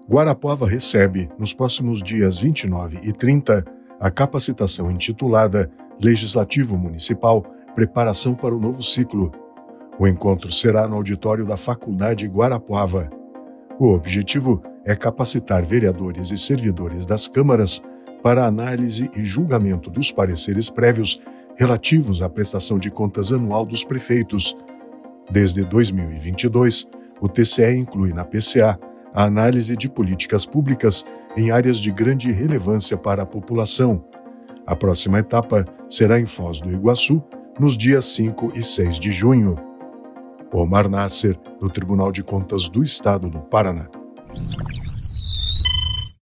Guarapuava recebe, nos próximos dias 29 e 30, a capacitação intitulada Legislativo Municipal – Preparação para o Novo Ciclo. O encontro será no auditório da Faculdade Guarapuava. O objetivo é capacitar vereadores e servidores das câmaras para análise e julgamento dos pareceres prévios relativos à prestação de contas anual dos prefeitos. Desde 2022, o TCE inclui na PCA a análise de políticas públicas em áreas de grande relevância para a população. A próxima etapa será em Foz do Iguaçu, nos dias 5 e 6 de junho. Omar Nasser, do Tribunal de Contas do Estado do Paraná.